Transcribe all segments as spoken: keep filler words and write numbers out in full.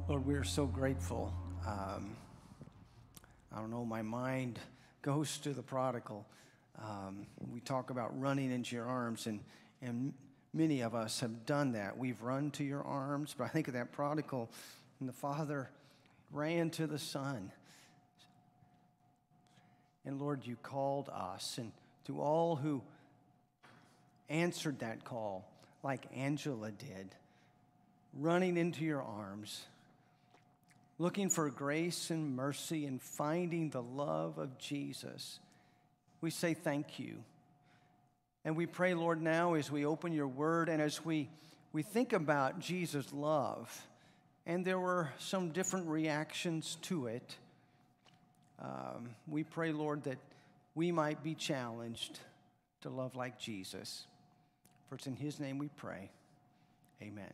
Lord, we are so grateful. Um, I don't know, my mind goes to the prodigal. Um, we talk about running into your arms, and, and many of us have done that. We've run to your arms, but I think of that prodigal, and the father ran to the son. And Lord, you called us, and to all who answered that call, like Angela did, running into your arms, looking for grace and mercy and finding the love of Jesus, we say thank you. And we pray, Lord, now as we open your word and as we, we think about Jesus' love, and there were some different reactions to it, um, we pray, Lord, that we might be challenged to love like Jesus. For it's in his name we pray. Amen.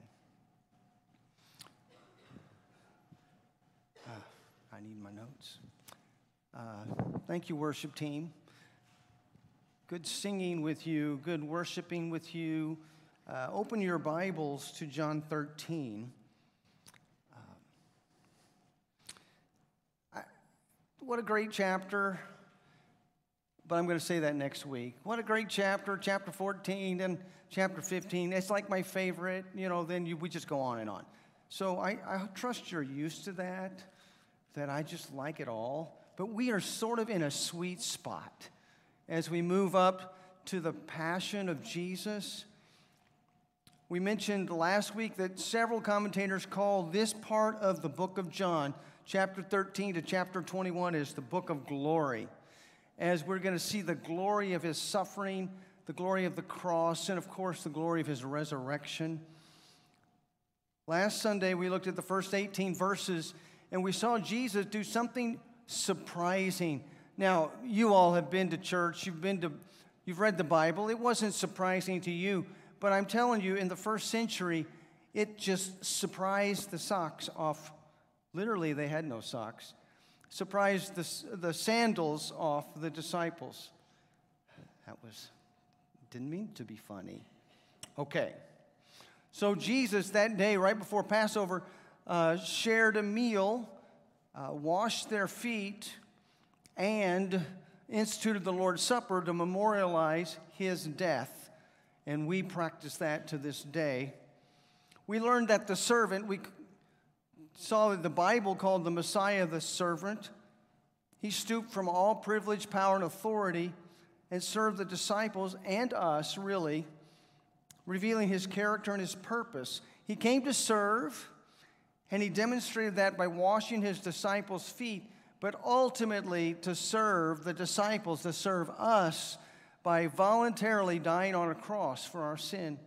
Uh, I need my notes. Uh, thank you, worship team. Good singing with you, good worshiping with you. Uh, open your Bibles to John thirteen. Uh, I, what a great chapter, but I'm going to say that next week. What a great chapter, chapter fourteen and chapter fifteen. It's like my favorite, you know, then you, we just go on and on. So I, I trust you're used to that, that I just like it all. But we are sort of in a sweet spot as we move up to the passion of Jesus. We mentioned last week that several commentators call this part of the book of John, chapter thirteen to chapter twenty-one, is the book of glory, as we're going to see the glory of his suffering, the glory of the cross, and of course the glory of his resurrection. Last Sunday we looked at the first eighteen verses, and we saw Jesus do something surprising. Now, you all have been to church, you've been to, you've read the Bible. It wasn't surprising to you, but I'm telling you, in the first century, it just surprised the socks off. Literally, they had no socks. Surprised the, the sandals off the disciples. That was, didn't mean to be funny. Okay. So Jesus, that day, right before Passover, uh, shared a meal, uh, washed their feet, and instituted the Lord's Supper to memorialize his death. And we practice that to this day. We learned that the servant, we saw that the Bible called the Messiah the servant. He stooped from all privilege, power, and authority and served the disciples and us, really, revealing his character and his purpose. He came to serve, and he demonstrated that by washing his disciples' feet, but ultimately to serve the disciples, to serve us by voluntarily dying on a cross for our sin.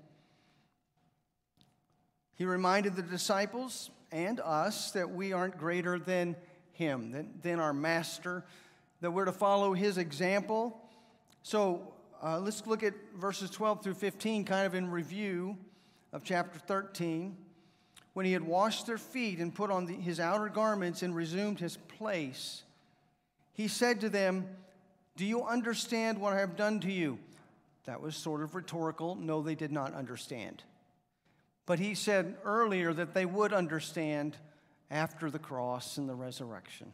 He reminded the disciples and us that we aren't greater than him, than, than our master, that we're to follow his example. So uh, let's look at verses twelve through fifteen, kind of in review of chapter thirteen. When he had washed their feet and put on the, his outer garments and resumed his place, he said to them, "Do you understand what I have done to you?" That was sort of rhetorical. No, they did not understand. But he said earlier that they would understand after the cross and the resurrection.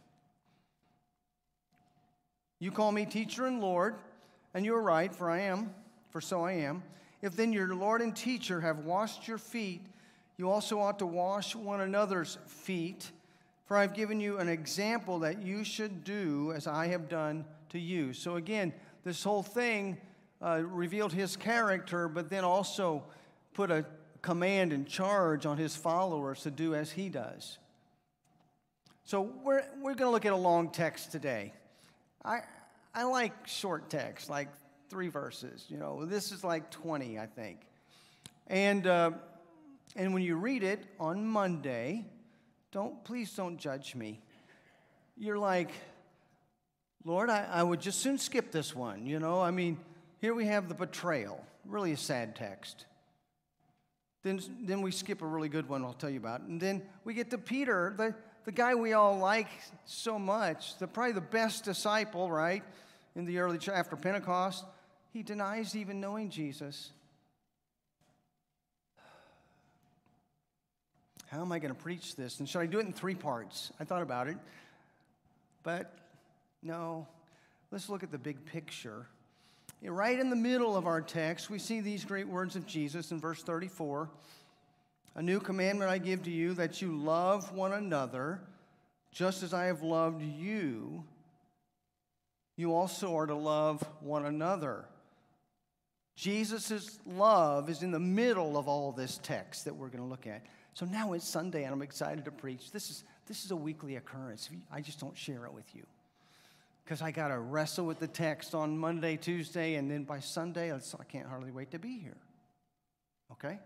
"You call me teacher and Lord, and you are right, for I am, for so I am. If then your Lord and teacher have washed your feet, you also ought to wash one another's feet. For I have given you an example that you should do as I have done to you." So again, this whole thing uh, revealed his character, but then also put a command and charge on his followers to do as he does. So we're, we're going to look at a long text today. I, I like short text, like three verses. You know, this is like twenty, I think. And... Uh, And when you read it on Monday, don't please don't judge me. You're like, "Lord, I, I would just soon skip this one." You know, I mean, here we have the betrayal, really a sad text. Then, then we skip a really good one I'll tell you about. And then we get to Peter, the, the guy we all like so much, the, probably the best disciple, right, in the early, after Pentecost. He denies even knowing Jesus. how am I going to preach this? And should I do it in three parts? I thought about it. But no, let's look at the big picture. Right in the middle of our text, we see these great words of Jesus in verse thirty-four. A new commandment I give to you, that you love one another, just as I have loved you. You also are to love one another. Jesus' love is in the middle of all this text that we're going to look at. So now it's Sunday, and I'm excited to preach. This is, this is a weekly occurrence. I just don't share it with you, because I got to wrestle with the text on Monday, Tuesday, and then by Sunday, I can't hardly wait to be here. Okay?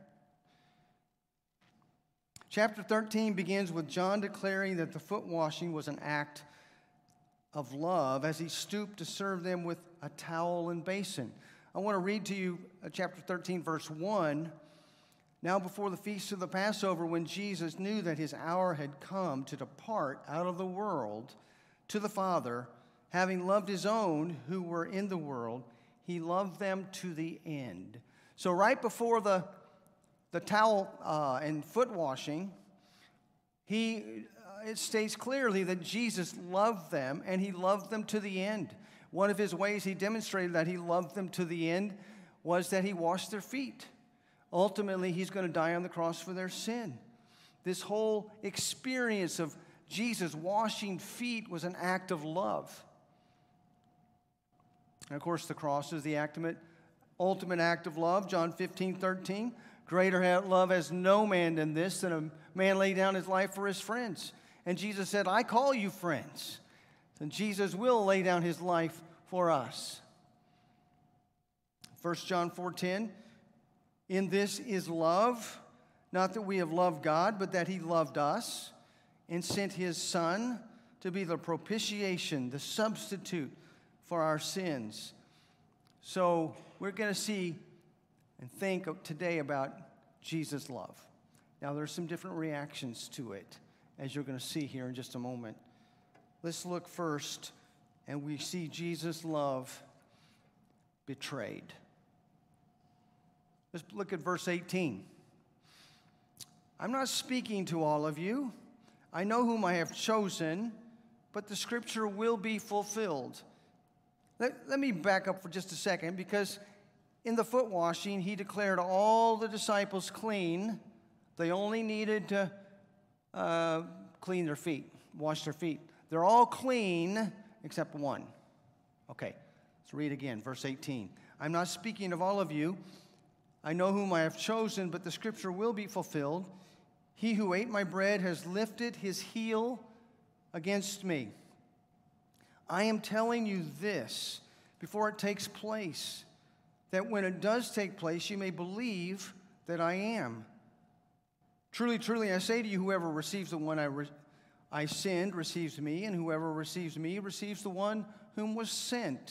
Chapter thirteen begins with John declaring that the foot washing was an act of love as he stooped to serve them with a towel and basin. I want to read to you uh, chapter thirteen, verse one. Now before the feast of the Passover, when Jesus knew that his hour had come to depart out of the world to the Father, having loved his own who were in the world, he loved them to the end. So right before the, the towel uh, and foot washing, he, uh, it states clearly that Jesus loved them, and he loved them to the end. One of his ways he demonstrated that he loved them to the end was that he washed their feet. Ultimately, he's going to die on the cross for their sin. This whole experience of Jesus washing feet was an act of love. And of course, the cross is the ultimate, ultimate act of love. John fifteen, thirteen. Greater love has no man than this, than a man lay down his life for his friends. And Jesus said, I call you friends. And Jesus will lay down his life for us. First John four ten. In this is love, not that we have loved God, but that he loved us and sent his Son to be the propitiation, the substitute for our sins. So we're going to see and think today about Jesus' love. Now there's some different reactions to it, as you're going to see here in just a moment. Let's look first, and we see Jesus' love betrayed. Let's look at verse eighteen. I'm not speaking to all of you. I know whom I have chosen, but the scripture will be fulfilled. Let, let me back up for just a second, because in the foot washing, he declared all the disciples clean. They only needed to uh, clean their feet, wash their feet. They're all clean except one. Okay, let's read again, verse eighteen. I'm not speaking of all of you. I know whom I have chosen, but the scripture will be fulfilled. He who ate my bread has lifted his heel against me. I am telling you this before it takes place, that when it does take place, you may believe that I am. Truly, truly, I say to you, whoever receives the one I, re- I send receives me, and whoever receives me receives the one whom was sent.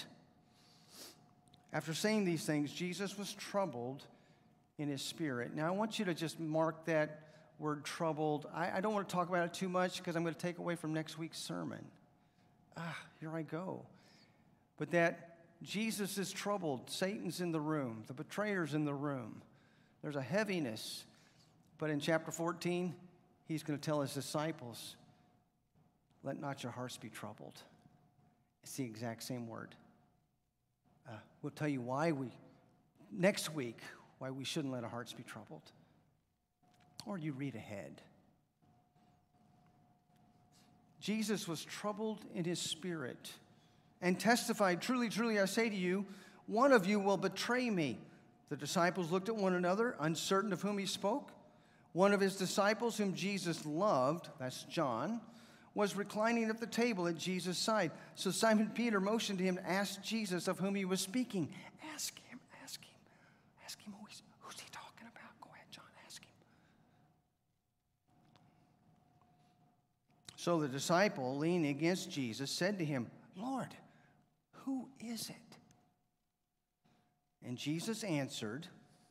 After saying these things, Jesus was troubled in his spirit. Now, I want you to just mark that word troubled. I, I don't want to talk about it too much because I'm going to take away from next week's sermon. Ah, here I go. But that Jesus is troubled. Satan's in the room. The betrayer's in the room. There's a heaviness. But in chapter fourteen, he's going to tell his disciples, let not your hearts be troubled. It's the exact same word. Uh, we'll tell you why we, next week, why we shouldn't let our hearts be troubled. Or you read ahead. Jesus was troubled in his spirit and testified, truly, truly, I say to you, one of you will betray me. The disciples looked at one another, uncertain of whom he spoke. One of his disciples, whom Jesus loved, that's John, was reclining at the table at Jesus' side. So Simon Peter motioned to him to ask Jesus of whom he was speaking. Ask him, ask him, ask him who he's, who's he talking about. Go ahead, John, ask him. So the disciple, leaning against Jesus, said to him, Lord, who is it? And Jesus answered,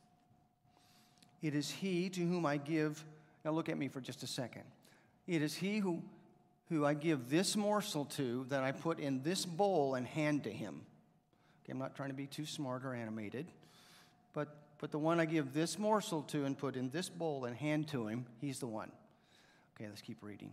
it is he to whom I give, now look at me for just a second. It is he who who I give this morsel to, that I put in this bowl and hand to him. Okay, I'm not trying to be too smart or animated, but, but the one I give this morsel to and put in this bowl and hand to him, he's the one. Okay, let's keep reading.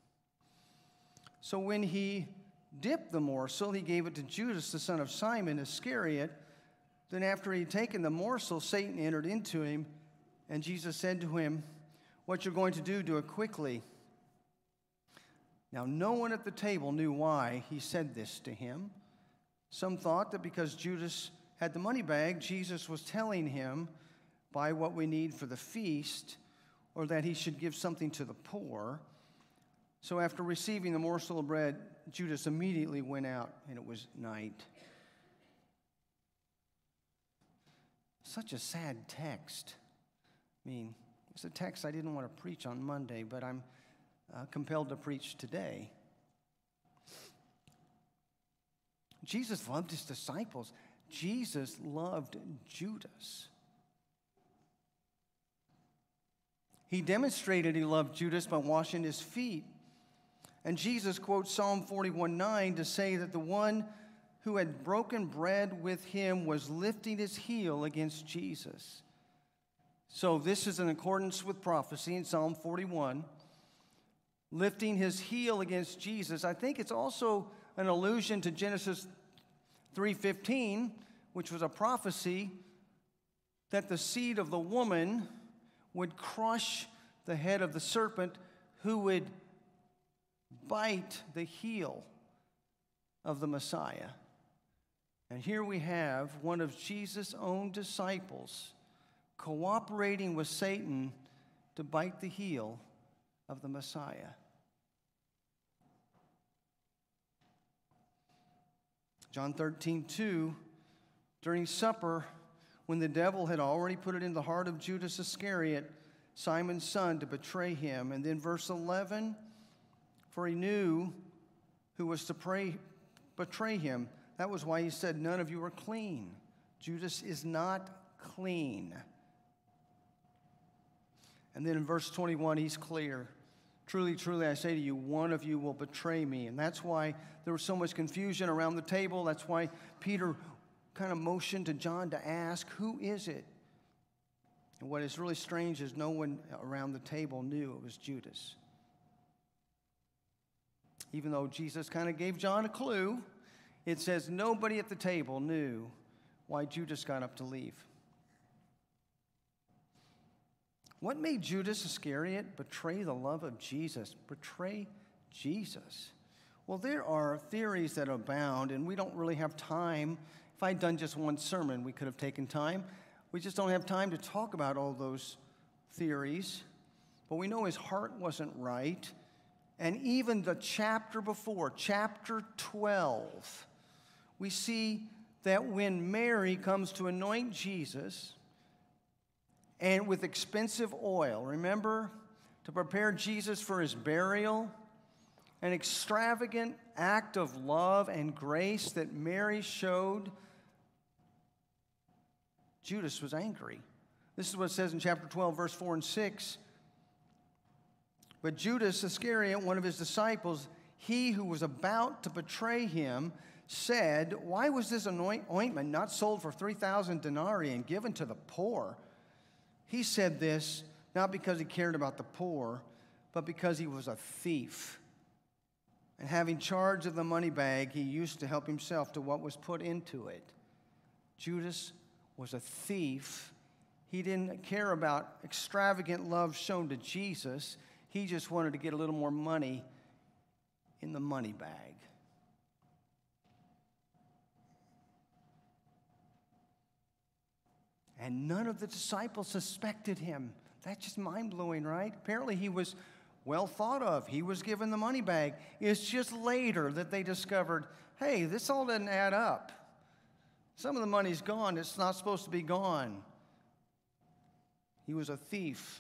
So when he dipped the morsel, he gave it to Judas, the son of Simon Iscariot. Then after he had taken the morsel, Satan entered into him, and Jesus said to him, "What you're going to do, do it quickly." Now no one at the table knew why he said this to him. Some thought that because Judas had the money bag, Jesus was telling him, "Buy what we need for the feast," or that he should give something to the poor. So after receiving the morsel of bread, Judas immediately went out, and it was night. Such a sad text. I mean, it's a text I didn't want to preach on Monday, but I'm uh, compelled to preach today. Jesus loved his disciples. Jesus loved Judas. He demonstrated he loved Judas by washing his feet. And Jesus quotes Psalm forty-one nine to say that the one who had broken bread with him was lifting his heel against Jesus. So this is in accordance with prophecy in Psalm forty-one. Lifting his heel against Jesus. I think it's also an allusion to Genesis three fifteen, which was a prophecy that the seed of the woman would crush the head of the serpent, who would bite the heel of the Messiah. And here we have one of Jesus' own disciples cooperating with Satan to bite the heel of the Messiah. John thirteen two, during supper, when the devil had already put it in the heart of Judas Iscariot, Simon's son, to betray him. And then verse eleven, for he knew who was to pray, betray him. That was why he said, "None of you are clean." Judas is not clean. And then in verse twenty-one, he's clear. "Truly, truly, I say to you, one of you will betray me." And that's why there was so much confusion around the table. That's why Peter kind of motioned to John to ask, "Who is it?" And what is really strange is no one around the table knew it was Judas. Even though Jesus kind of gave John a clue, it says nobody at the table knew why Judas got up to leave. What made Judas Iscariot betray the love of Jesus? Betray Jesus? Well, there are theories that abound, and we don't really have time. If I'd done just one sermon, we could have taken time. We just don't have time to talk about all those theories. But we know his heart wasn't right. And even the chapter before, chapter twelve, we see that when Mary comes to anoint Jesus, and with expensive oil, remember, to prepare Jesus for his burial, an extravagant act of love and grace that Mary showed, Judas was angry. This is what it says in chapter twelve, verse four and six. But Judas Iscariot, one of his disciples, he who was about to betray him, said, "Why was this ointment not sold for three thousand denarii and given to the poor?" He said this not because he cared about the poor, but because he was a thief. And having charge of the money bag, he used to help himself to what was put into it. Judas was a thief. He didn't care about extravagant love shown to Jesus. He just wanted to get a little more money in the money bag. And none of the disciples suspected him. That's just mind-blowing, right? Apparently he was well thought of. He was given the money bag. It's just later that they discovered, hey, this all doesn't add up. Some of the money's gone. It's not supposed to be gone. He was a thief.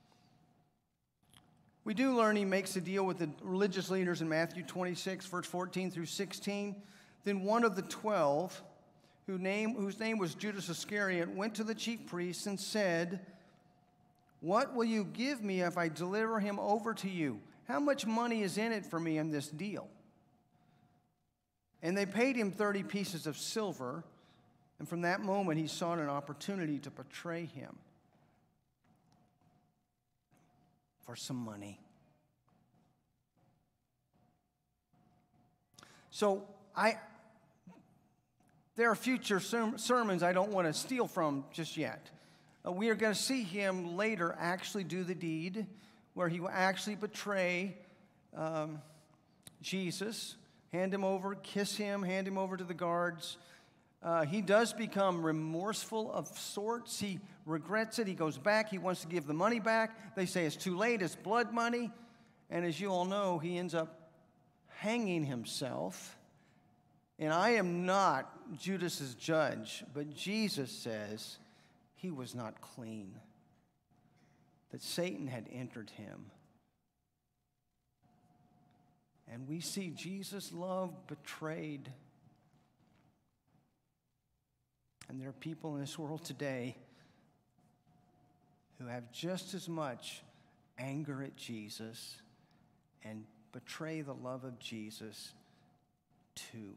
We do learn he makes a deal with the religious leaders in Matthew twenty-six, verse fourteen through sixteen. Then one of the twelve, whose name, whose name was Judas Iscariot, went to the chief priests and said, "What will you give me if I deliver him over to you? How much money is in it for me in this deal?" And they paid him thirty pieces of silver, and from that moment he sought an opportunity to betray him for some money. So I, there are future serm- sermons I don't want to steal from just yet. Uh, we are going to see him later actually do the deed where he will actually betray um, Jesus, hand him over, kiss him, hand him over to the guards. Uh, he does become remorseful of sorts. He regrets it. He goes back. He wants to give the money back. They say it's too late. It's blood money. And as you all know, he ends up hanging himself. And I am not Judas's judge, but Jesus says he was not clean, that Satan had entered him. And we see Jesus' love betrayed. And there are people in this world today who have just as much anger at Jesus and betray the love of Jesus too.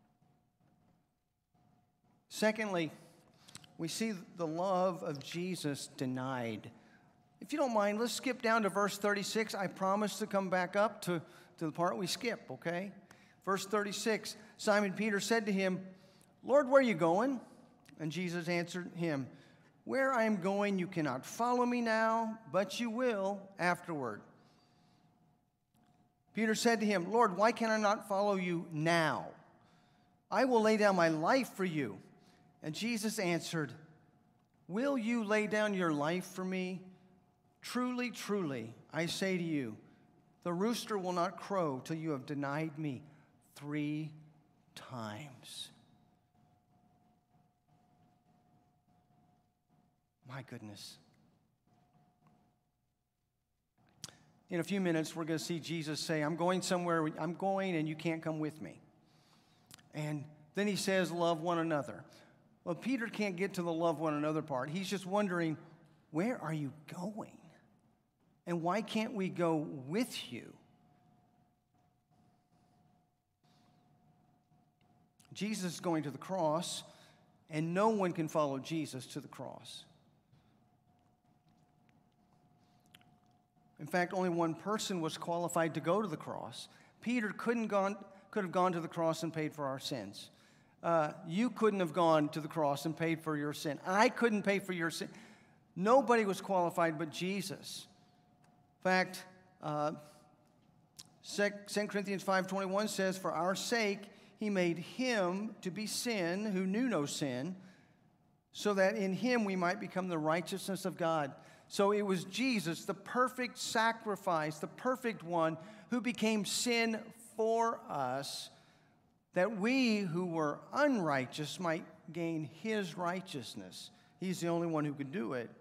Secondly, we see the love of Jesus denied. If you don't mind, let's skip down to verse thirty-six. I promise to come back up to, to the part we skip, okay? Verse thirty-six, Simon Peter said to him, Lord, where are you going? And Jesus answered him, where I am going, you cannot follow me now, but you will afterward. Peter said to him, Lord, why can I not follow you now? I will lay down my life for you. And Jesus answered, will you lay down your life for me? Truly, truly, I say to you, the rooster will not crow till you have denied me three times. My goodness. In a few minutes, we're going to see Jesus say, I'm going somewhere, I'm going and you can't come with me. And then he says, love one another. Well, Peter can't get to the love one another part. He's just wondering, where are you going? And why can't we go with you? Jesus is going to the cross, and no one can follow Jesus to the cross. In fact, only one person was qualified to go to the cross. Peter couldn't gone, could have gone to the cross and paid for our sins. Uh, you couldn't have gone to the cross and paid for your sin. I couldn't pay for your sin. Nobody was qualified but Jesus. In fact, uh, Second Corinthians five twenty-one says, for our sake he made him to be sin who knew no sin, so that in him we might become the righteousness of God. So it was Jesus, the perfect sacrifice, the perfect one, who became sin for us, that we who were unrighteous might gain his righteousness. He's the only one who could do it.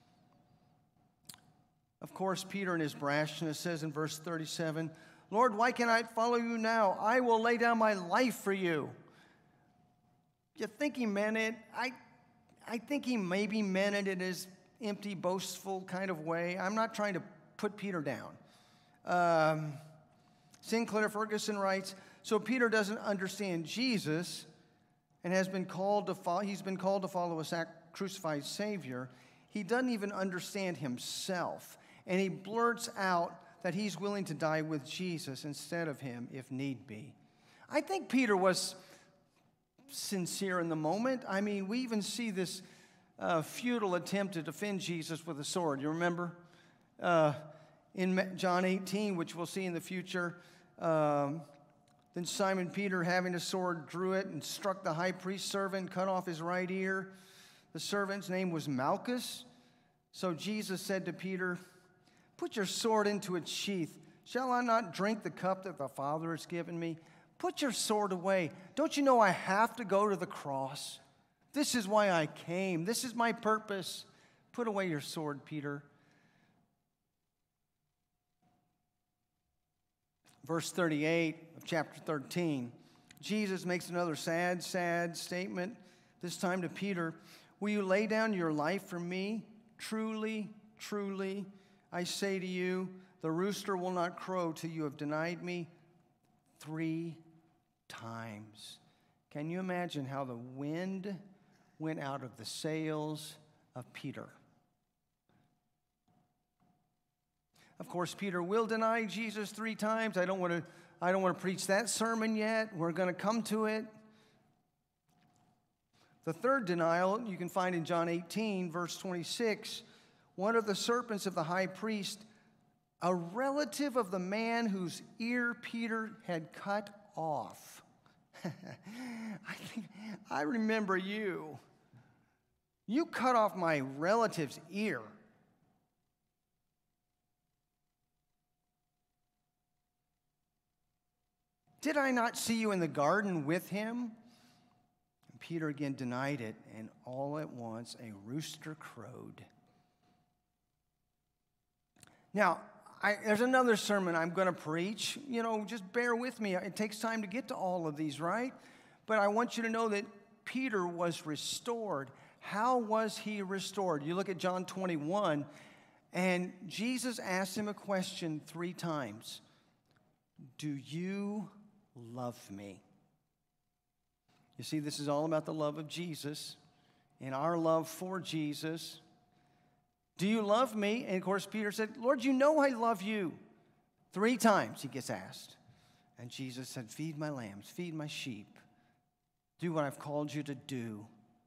Of course, Peter in his brashness says in verse thirty-seven, Lord, why can't I follow you now? I will lay down my life for you. You think he meant it? I, I think he maybe meant it in his empty, boastful kind of way. I'm not trying to put Peter down. Um, Sinclair Ferguson writes, so Peter doesn't understand Jesus and has been called to follow, he's been called to follow a sac- crucified Savior. He doesn't even understand himself. And he blurts out that he's willing to die with Jesus instead of him if need be. I think Peter was sincere in the moment. I mean, we even see this uh, futile attempt to defend Jesus with a sword. You remember? Uh, in John eighteen, which we'll see in the future, um, then Simon Peter, having a sword, drew it and struck the high priest's servant, cut off his right ear. The servant's name was Malchus. So Jesus said to Peter, put your sword into its sheath. Shall I not drink the cup that the Father has given me? Put your sword away. Don't you know I have to go to the cross? This is why I came. This is my purpose. Put away your sword, Peter. Verse thirty-eight of chapter thirteen, Jesus makes another sad, sad statement, this time to Peter. Will you lay down your life for me? Truly, truly, I say to you, the rooster will not crow till you have denied me three times. Can you imagine how the wind went out of the sails of Peter? Of course, Peter will deny Jesus three times. I don't want to, I don't want to preach that sermon yet. We're going to come to it. The third denial you can find in John eighteen, verse twenty-six. One of the serpents of the high priest, a relative of the man whose ear Peter had cut off. I think, I remember you. You cut off my relative's ear. Did I not see you in the garden with him? And Peter again denied it, and all at once a rooster crowed. Now, I, there's another sermon I'm going to preach. You know, just bear with me. It takes time to get to all of these, right? But I want you to know that Peter was restored. How was he restored? You look at John twenty-one, and Jesus asked him a question three times. Do you love me? You see, this is all about the love of Jesus and our love for Jesus. Do you love me? And of course, Peter said, Lord, you know I love you. Three times he gets asked. And Jesus said, feed my lambs, feed my sheep. Do what I've called you to do.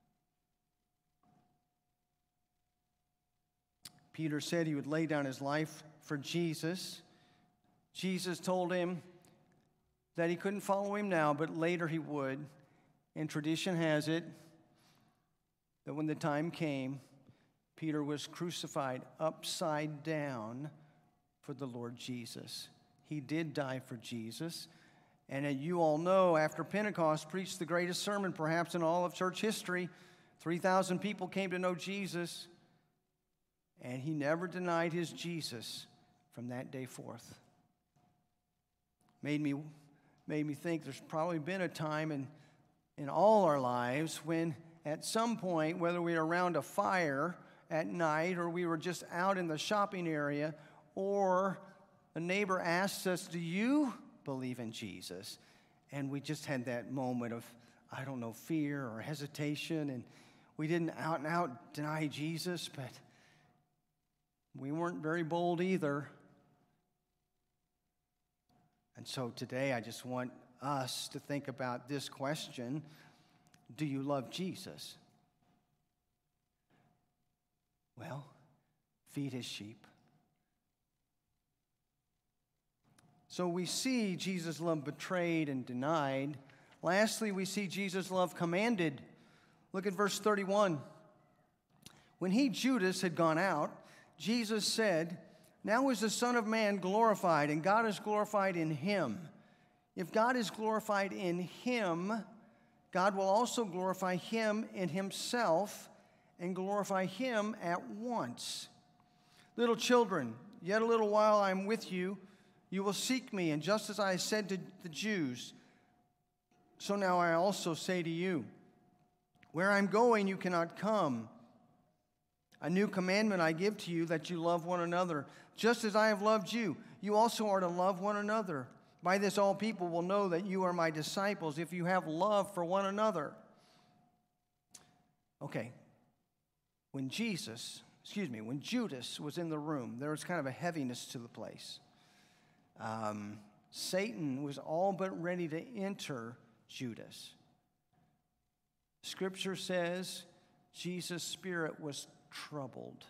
Peter said he would lay down his life for Jesus. Jesus told him that he couldn't follow him now, but later he would. And tradition has it that when the time came, Peter was crucified upside down for the Lord Jesus. He did die for Jesus. And you all know, after Pentecost, preached the greatest sermon perhaps in all of church history. three thousand people came to know Jesus. And he never denied his Jesus from that day forth. Made me, made me think there's probably been a time in, in all our lives when at some point, whether we were around a fire at night or we were just out in the shopping area, or a neighbor asked us, do you believe in Jesus? And we just had that moment of, I don't know, fear or hesitation, and we didn't out and out deny Jesus, but we weren't very bold either. And so today I just want us to think about this question: do you love Jesus? Well, feed his sheep. So we see Jesus' love betrayed and denied. Lastly, we see Jesus' love commanded. Look at verse thirty-one. When he, Judas, had gone out, Jesus said, now is the Son of Man glorified, and God is glorified in him. If God is glorified in him, God will also glorify him in himself and glorify him at once. Little children, yet a little while I am with you. You will seek me, and just as I said to the Jews, so now I also say to you, where I'm going you cannot come. A new commandment I give to you, that you love one another. Just as I have loved you, you also are to love one another. By this all people will know that you are my disciples, if you have love for one another. Okay. When Jesus, excuse me, when Judas was in the room, there was kind of a heaviness to the place. Um, Satan was all but ready to enter Judas. Scripture says Jesus' spirit was troubled.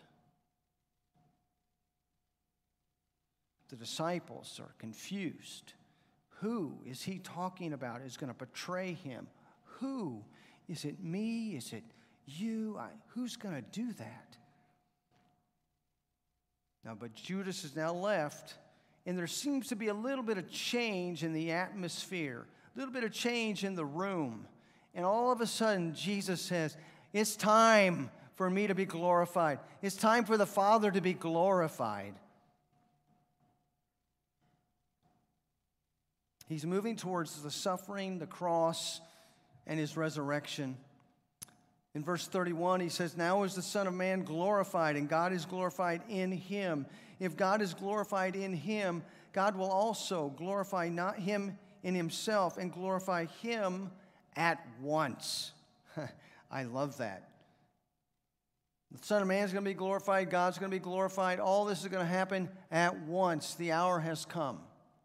The disciples are confused. Who is he talking about is going to betray him? Who? Is it me? Is it you? I, who's going to do that? Now, but Judas is now left, and there seems to be a little bit of change in the atmosphere, a little bit of change in the room. And all of a sudden, Jesus says, it's time for me to be glorified. It's time for the Father to be glorified. He's moving towards the suffering, the cross, and his resurrection. In verse thirty-one, he says, now is the Son of Man glorified, and God is glorified in him. If God is glorified in him, God will also glorify not him in himself, and glorify him at once. I love that. The Son of Man is going to be glorified. God's going to be glorified. All this is going to happen at once. The hour has come.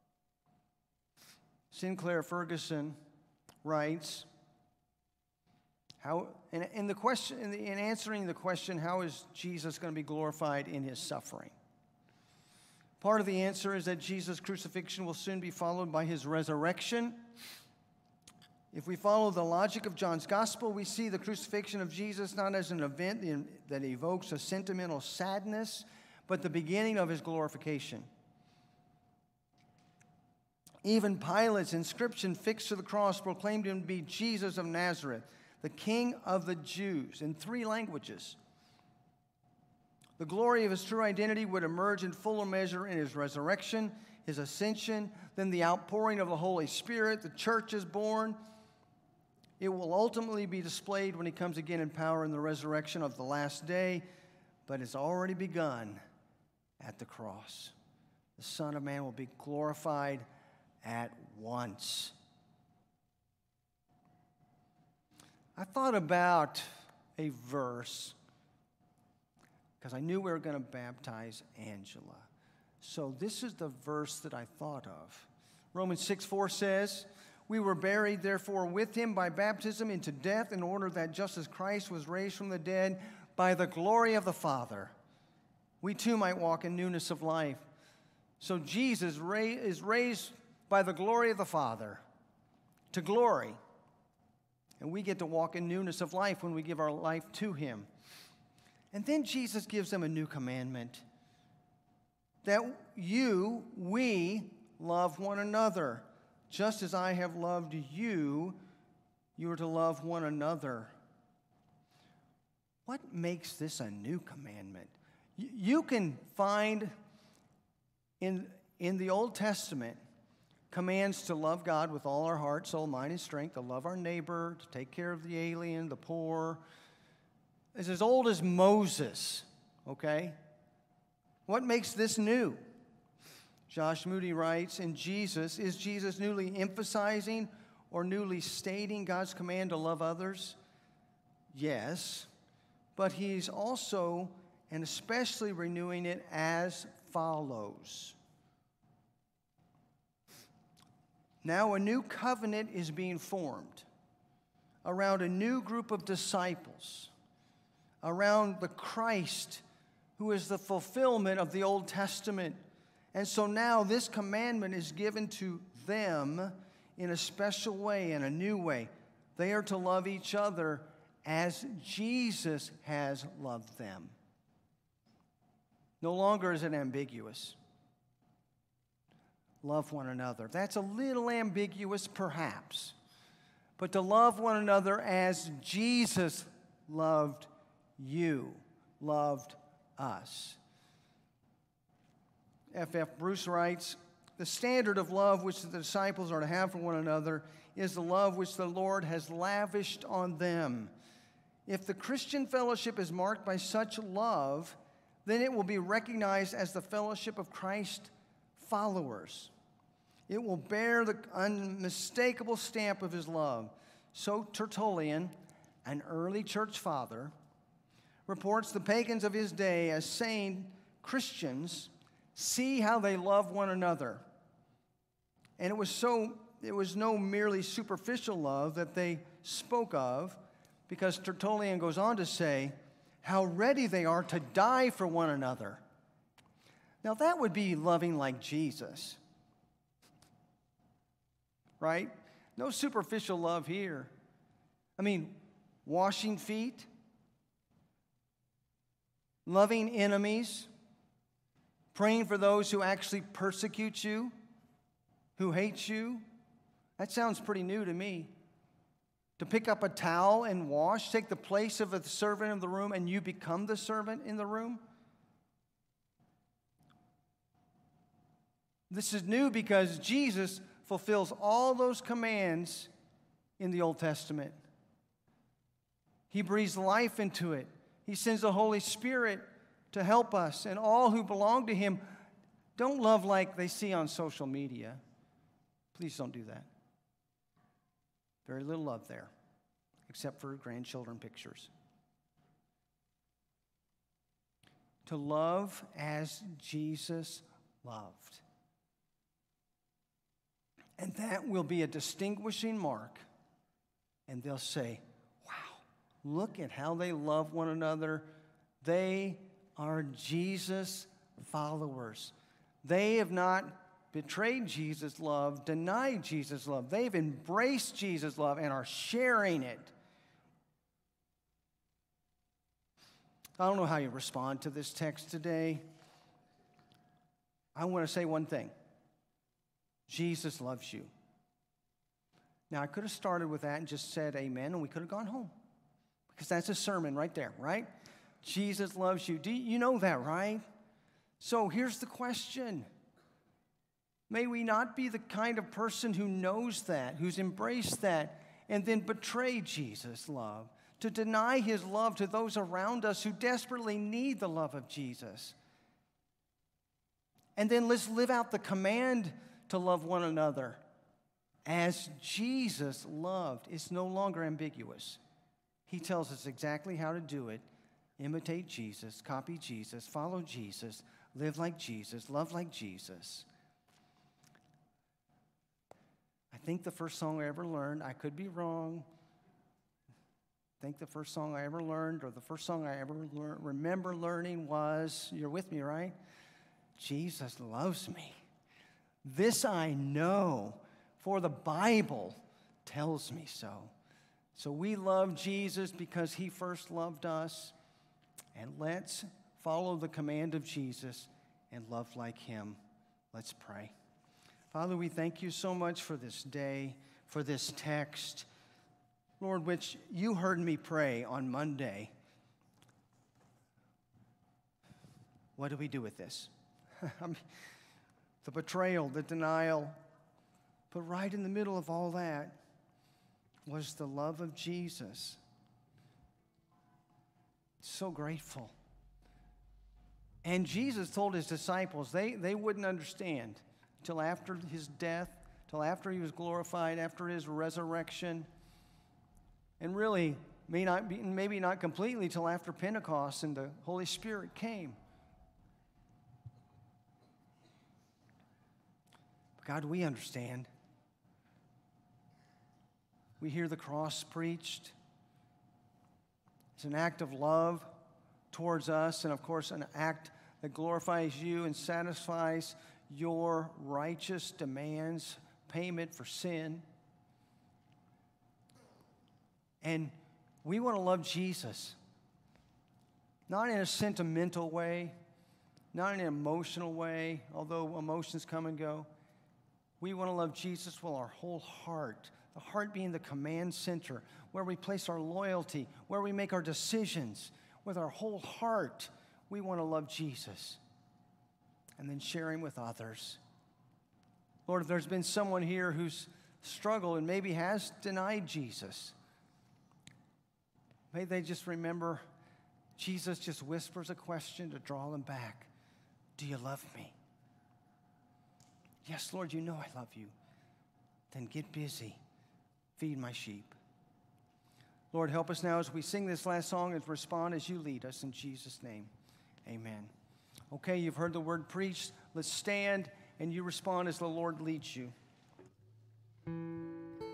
Sinclair Ferguson writes, how, in, in, the question, in, the, in answering the question, how is Jesus going to be glorified in his suffering? Part of the answer is that Jesus' crucifixion will soon be followed by his resurrection. If we follow the logic of John's gospel, we see the crucifixion of Jesus not as an event that evokes a sentimental sadness, but the beginning of his glorification. Even Pilate's inscription fixed to the cross proclaimed him to be Jesus of Nazareth, the King of the Jews, in three languages. The glory of his true identity would emerge in fuller measure in his resurrection, his ascension, then the outpouring of the Holy Spirit. The church is born. It will ultimately be displayed when he comes again in power in the resurrection of the last day, but it's already begun at the cross. The Son of Man will be glorified at once. I thought about a verse because I knew we were going to baptize Angela. So this is the verse that I thought of. Romans six four says, "We were buried, therefore, with him by baptism into death, in order that just as Christ was raised from the dead by the glory of the Father, we too might walk in newness of life." So Jesus is raised by the glory of the Father to glory. And we get to walk in newness of life when we give our life to him. And then Jesus gives them a new commandment, that you, we, love one another. Just as I have loved you, you are to love one another. What makes this a new commandment? You can find in, in the Old Testament commands to love God with all our heart, soul, mind, and strength, to love our neighbor, to take care of the alien, the poor. It's as old as Moses, okay? What makes this new? Josh Moody writes, in Jesus, is Jesus newly emphasizing or newly stating God's command to love others? Yes, but he's also and especially renewing it as follows. Now a new covenant is being formed around a new group of disciples, around the Christ who is the fulfillment of the Old Testament. And so now this commandment is given to them in a special way, in a new way. They are to love each other as Jesus has loved them. No longer is it ambiguous. Love one another. That's a little ambiguous, perhaps. But to love one another as Jesus loved you, loved us. F F Bruce writes, the standard of love which the disciples are to have for one another is the love which the Lord has lavished on them. If the Christian fellowship is marked by such love, then it will be recognized as the fellowship of Christ followers. It will bear the unmistakable stamp of his love. So Tertullian, an early church father, reports the pagans of his day as saying, Christians, see how they love one another. And it was so it was no merely superficial love that they spoke of, because Tertullian goes on to say how ready they are to die for one another. Now that would be loving like Jesus, right? No superficial love here. I mean, washing feet, loving enemies, praying for those who actually persecute you, who hate you. That sounds pretty new to me. To pick up a towel and wash, take the place of the servant in the room, and you become the servant in the room. This is new because Jesus fulfills all those commands in the Old Testament. He breathes life into it. He sends the Holy Spirit to help us, and all who belong to him don't love like they see on social media. Please don't do that. Very little love there, except for grandchildren pictures. to love as Jesus loved. And that will be a distinguishing mark. And they'll say, wow, look at how they love one another. They are Jesus followers. They have not betrayed Jesus' love, denied Jesus' love. They've embraced Jesus' love and are sharing it. I don't know how you respond to this text today. I want to say one thing. Jesus loves you. Now, I could have started with that and just said amen, and we could have gone home. Because that's a sermon right there, right? Jesus loves you. Do you know that, right? So here's the question. May we not be the kind of person who knows that, who's embraced that, and then betray Jesus' love, to deny his love to those around us who desperately need the love of Jesus. And then let's live out the command to love one another as Jesus loved. It's no longer ambiguous. He tells us exactly how to do it. Imitate Jesus, copy Jesus, follow Jesus, live like Jesus, love like Jesus. I think the first song I ever learned, I could be wrong. I think the first song I ever learned, or the first song I ever lear- remember learning was, you're with me, right? Jesus loves me. This I know, for the Bible tells me so. So we love Jesus because he first loved us. And let's follow the command of Jesus and love like him. Let's pray. Father, we thank you so much for this day, for this text, Lord, which you heard me pray on Monday. What do we do with this? I mean, the betrayal, the denial, but right in the middle of all that was the love of Jesus. So grateful. And Jesus told his disciples they, they wouldn't understand till after his death, till after he was glorified, after his resurrection, and really may not be, maybe not completely till after Pentecost and the Holy Spirit came. God, we understand. We hear the cross preached. It's an act of love towards us, and of course, an act that glorifies you and satisfies your righteous demands, payment for sin. And we want to love Jesus, not in a sentimental way, not in an emotional way, although emotions come and go. We want to love Jesus with our whole heart, the heart being the command center, where we place our loyalty, where we make our decisions. With our whole heart, we want to love Jesus and then share him with others. Lord, if there's been someone here who's struggled and maybe has denied Jesus, may they just remember Jesus just whispers a question to draw them back. Do you love me? Yes, Lord, you know I love you. Then get busy. Feed my sheep. Lord, help us now as we sing this last song and respond as you lead us in Jesus' name. Amen. Okay, you've heard the word preached. Let's stand and you respond as the Lord leads you.